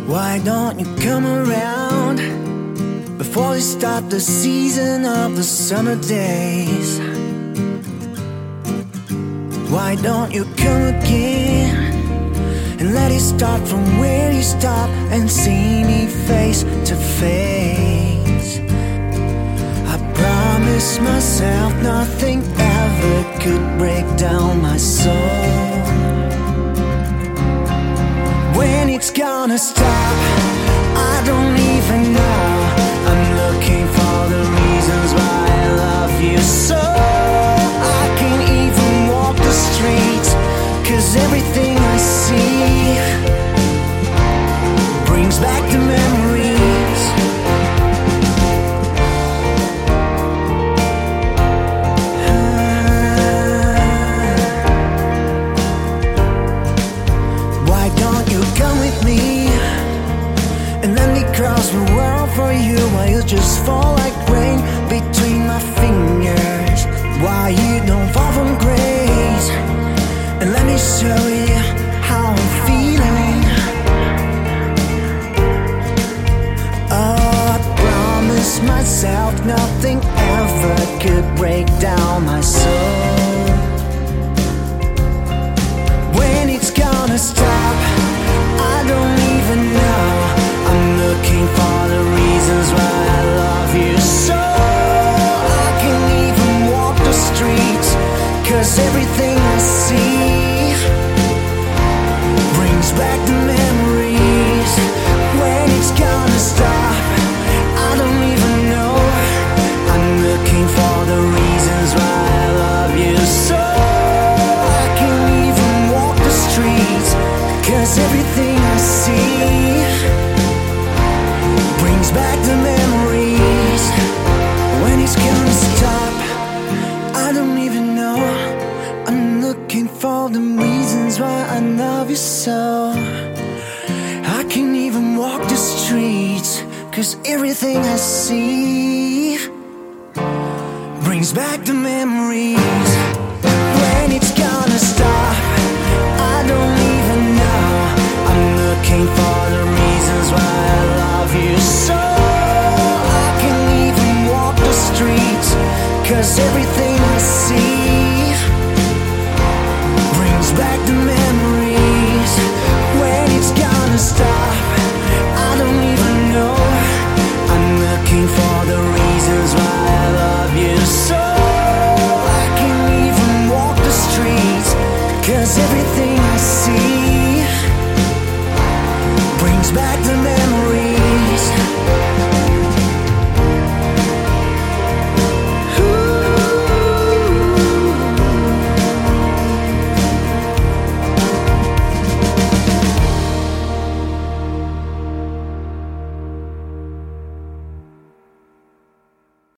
Why don't you come around before we start the season of the summer days? Why don't you come again and let it start from where you stop and see me face to face? I promised myself nothing ever could break down my soul. When it's gonna stop, I don't even know. I'm looking for the reasons why I love you so. I can't even walk the streets, 'cause everything I see brings back the memories. Why don't you come with me and let me cross the world for you, while you just fall like rain between my fingers? Why you don't fall from grace, and let me show you how I'm feeling. Oh, I promised myself nothing ever could break down my soul. When it's gonna stop, I don't even know. I'm looking for the reasons why I love you so. I can't even walk the streets, 'cause everything I see brings back the memories. When it's gonna stop, I don't even know. I'm looking for the reasons why I love you so. I can't even walk the streets, 'cause everything I see brings back the memories. When it's gonna stop, I don't even know. I'm looking for the reasons why I love you so. I can't even walk the streets, 'cause everything I see brings back the memories. When it's gonna stop, I don't even know. I'm looking for the reasons why I love you so. I can't even walk the streets, 'cause everything